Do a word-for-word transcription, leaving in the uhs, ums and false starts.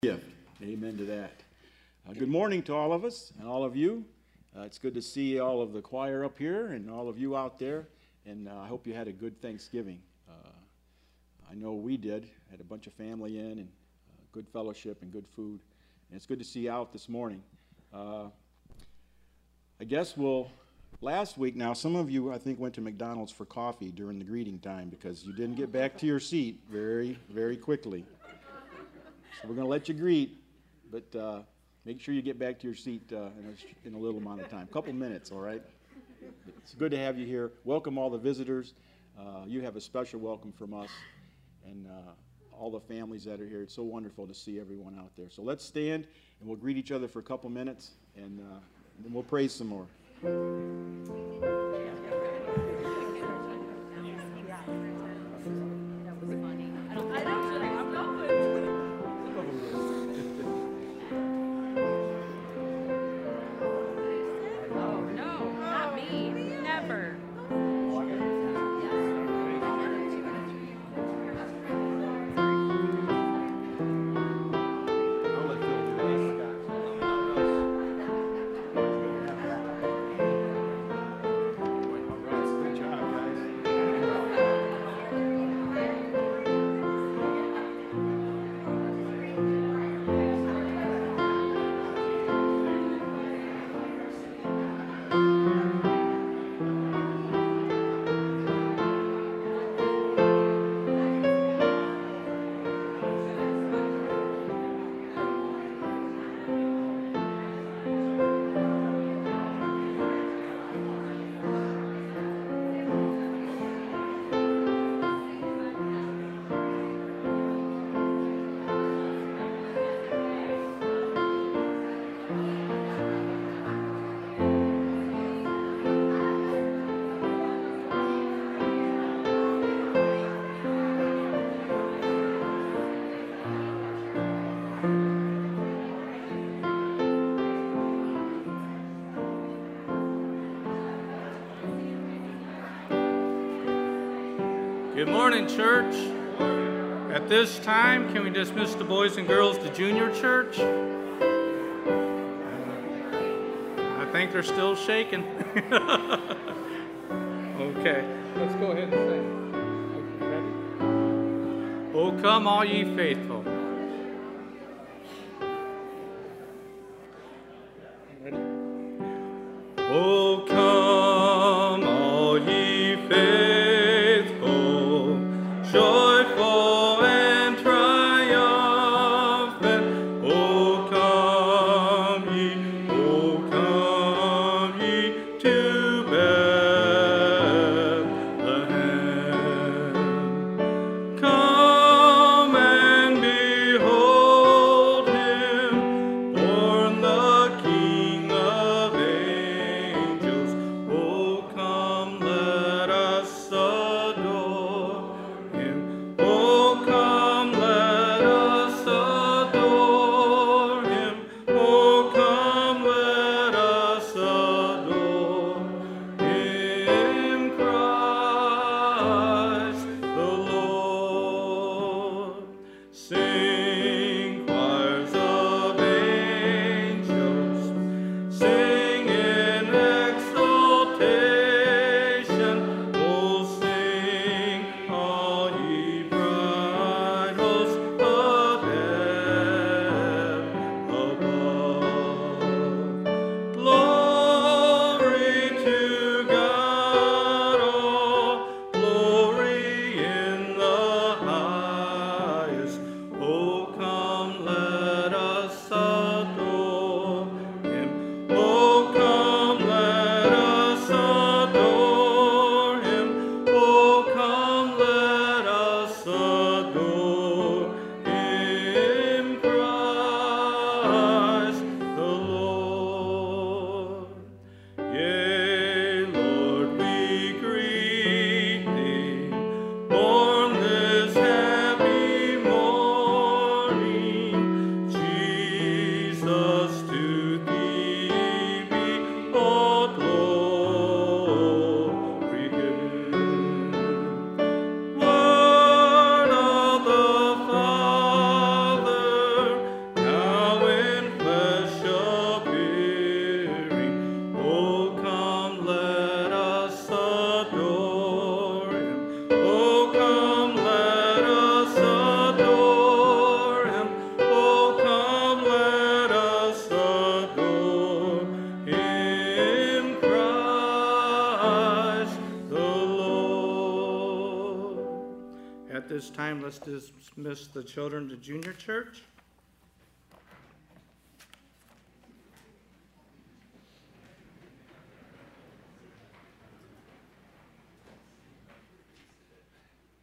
Gift. Amen to that. Uh, good morning to all of us and all of you. Uh, it's good to see all of the choir up here and all of you out there, and uh, I hope you had a good Thanksgiving. Uh, I know we did. Had a bunch of family in and uh, good fellowship and good food, and it's good to see you out this morning. Uh, I guess we'll, last week now, some of you I think went to McDonald's for coffee during the greeting time because you didn't get back to your seat very, very quickly. So we're going to let you greet, but uh, make sure you get back to your seat uh, in, a, in a little amount of time. A couple minutes, all right? It's good to have you here. Welcome all the visitors. Uh, you have a special welcome from us and uh, all the families that are here. It's so wonderful to see everyone out there. So let's stand, and we'll greet each other for a couple minutes, and, uh, and then we'll praise some more. Good morning, church. At this time, can we dismiss the boys and girls to junior church? I think they're still shaking. Okay, let's go ahead and sing. Ready? Oh, come all ye faithful. Ready? Oh, come all ye faithful. Joyful and triumphant, oh come ye, oh come ye to Bethlehem. Come and behold him, born the King of angels, this time, let's dismiss the children to junior church.